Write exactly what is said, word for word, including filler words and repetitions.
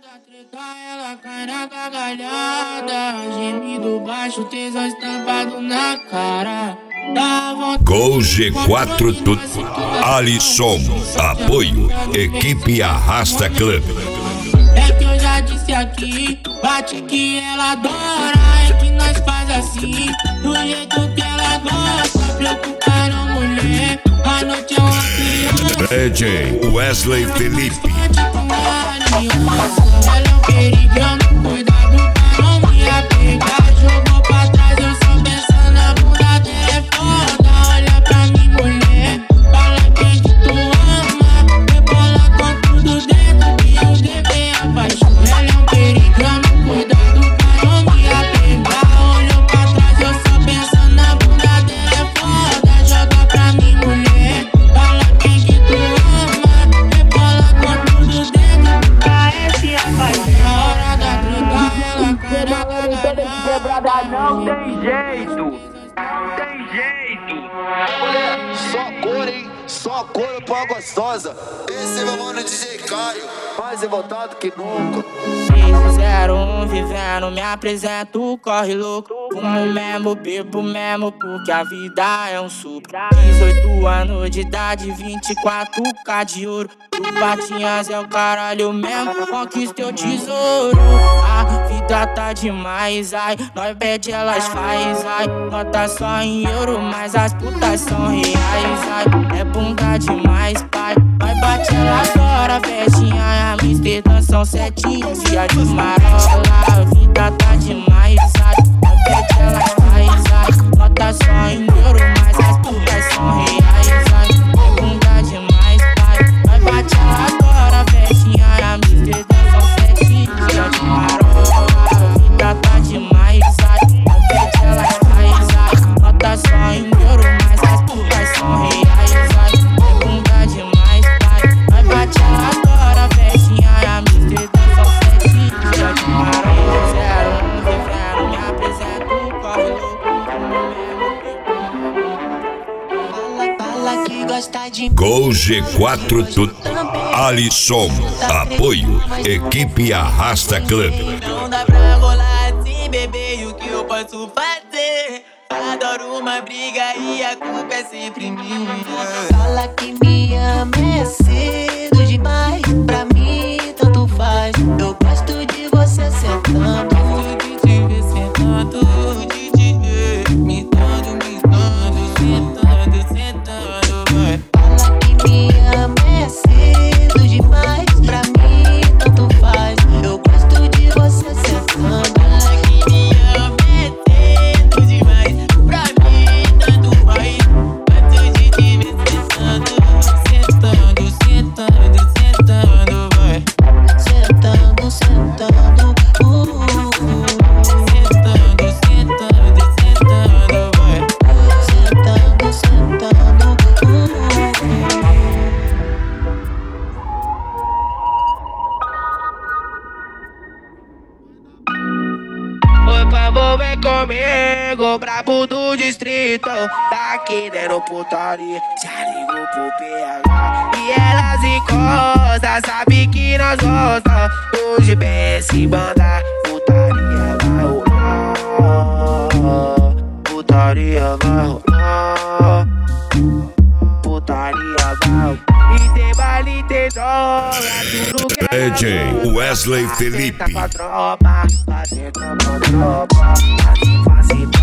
da treta, ela cai na gargalhada. Gemido baixo, tesão estampado na cara. Gol G quatro Tudo. Alisson, apoio, equipe Arrasta Club. É que eu já disse aqui, bate que ela adora. É que nós faz assim, do jeito que ela gosta. Preocupar a mulher, a noite é uma criança. D J Wesley Felipe. Ela é um perigo, cuidado pra não me apegar. Jogou pra trás, eu só penso na bunda dela. É foda, olha pra mim, mulher. Fala quem que tu ama. Rebola com tudo dentro e eu devei a paixão. Ela é um perigo, cuidado pra não me apegar. Olhou pra trás, eu só penso na bunda dela. É foda, joga pra mim, mulher. Fala quem que tu ama. Rebola com tudo dentro. Parece a paixão. Na hora da treta, ela cai na gargalhada. Não tem jeito, não tem jeito. Só cor, hein? Só cor pra gostosa. Esse é meu mano D J Caio, mais revoltado que nunca. seis zero um vivendo, me apresento, corre louco. Fumo mesmo, bebo mesmo, porque a vida é um suco. Dezoito anos de idade, vinte e quatro K de ouro. O Patinhas é o caralho mesmo, conquista o tesouro. A vida tá demais, ai, nós pede, elas faz, ai. Nota só em euro, mas as putas são reais, ai. É bunda demais, pai, nós bate ela agora. Festinha, Amsterdã são sete dia de marola. A vida tá demais, ai. Nós pede, elas faz, ai. Nota só em euro, mas as putas são reais, ai. É bunda demais, pai, nós bate ela agora. Festinha, Amsterdã são sete dia de marola. A vida tá demais, ai. Nós pede, elas faz, ai. Nota só em euro, mas as putas são reais, ai. É bunda demais, pai, nós bate ela agora. Festinha, Amsterdã são sete dia de marola. Zero um vivendo, me apresento, corre louco. Fala que gosta de Gol G quatro Tudo. Alisson, apoio, equipe Arrasta Club. Não dá pra rolar assim, bebê, e o que eu posso fazer? Adoro uma briga e a culpa é sempre minha. Fala que me ama é cedo demais. Pra mim tanto faz. Eu gosto de você sentando. Gosto de te ver sentando, de te ver me dando, me dando, sentando, sentando, vai. Fala que me ama é cedo demais. Pra mim tanto faz. Eu gosto de você sentando. Fala que me ama é cedo demais. Pra mim tanto faz. Gosto de te ver sentando, sentando, sentando, sentando, vai. Sentando, sentando. Uh, uh, uh. Sentando, sentando, sentando, vai. Sentando, sentando. Uh, uh, uh. Oi, por favor, vem comigo, brabo do distrito. Tá querendo putaria, já ligou pro P H. E elas encostam, sabe que nós gosta. Hoje pensa em banda, putaria vai rolar. Putaria vai rolar. Putaria vai rolar. E tem baile, tem droga, tudo que é D J Wesley Felipe. com a tropa, fazendo com a tropa, assim fácil.